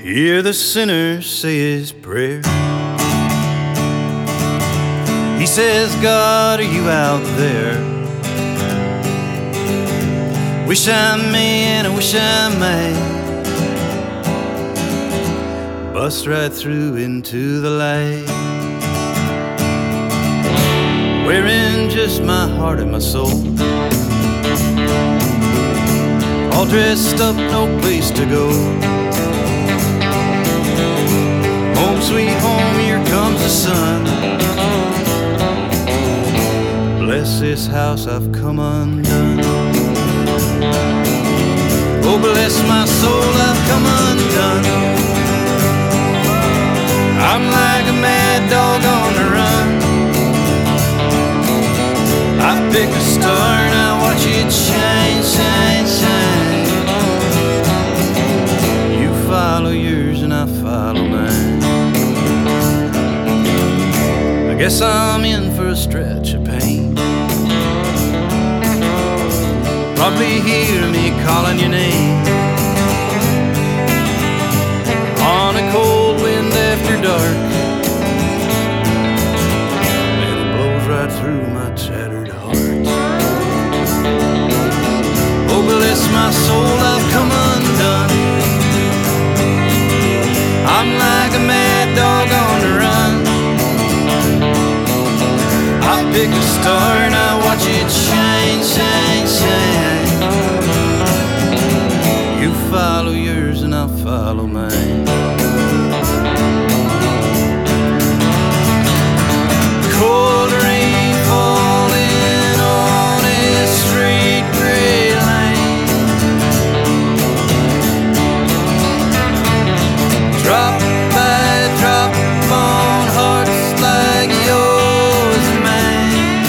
Hear the sinner say his prayer. He says, God, are you out there? Wish I may and I wish I may bust right through into the light, wearing just my heart and my soul, all dressed up, no place to go. Home sweet home, here comes the sun. Bless this house I've come undone. Oh, bless my soul, I've come undone. I'm like a mad dog on the run. I pick a star and I watch it shine, shine, shine. You follow yours and I follow mine. I guess I'm in for a stretch of pain. Probably hear me calling your name on a cold wind after dark, and it blows right through my tattered heart. Oh, bless my soul, I've come undone. I'm like a mad dog on the run. I pick a star and I watch it shine, shine, shine. You follow yours and I'll follow mine. Cold rain falling on a straight gray line, drop by drop on hearts like yours and mine.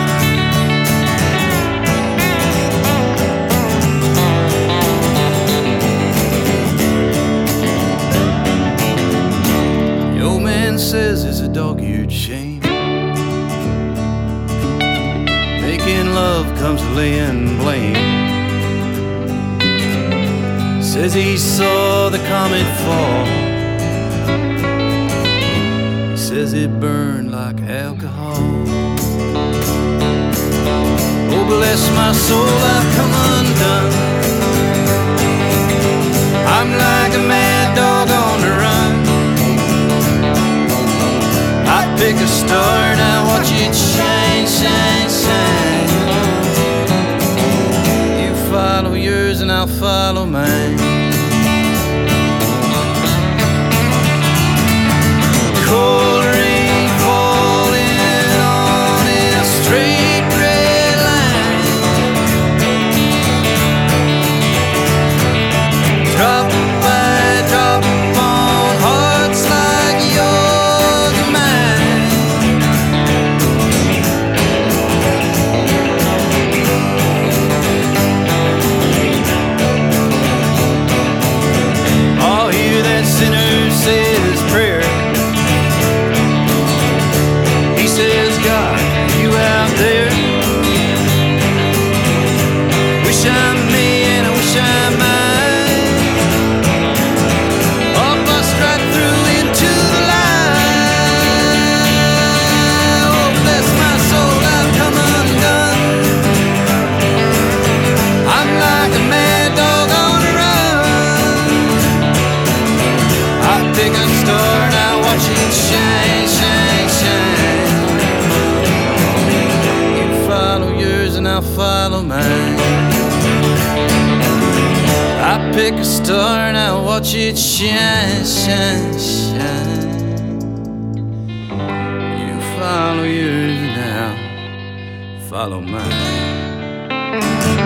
The old man says it's a dog-eared shame. Making love comes to laying blame. Says he saw the comet fall. He says it burned like alcohol. Oh, bless my soul, I've come undone. I'm like a mad dog on the run. I pick a star and I watch it shine, shine, shine. You follow yours and I'll follow mine. Cold rain falling on a straight gray line, drop by drop on hearts like yours and mine. I'll hear that sinner say his prayer. He says, God, you out there? Wish I may and I wish I might. I'll bust right through into the light. Oh, bless my soul, I've come undone. I'm like a mad dog on the run. I pick a star and I watch it shine, shine, shine. You follow yours and I'll follow mine. I pick a star and I watch it shine, shine, shine. You follow yours and I'll follow mine.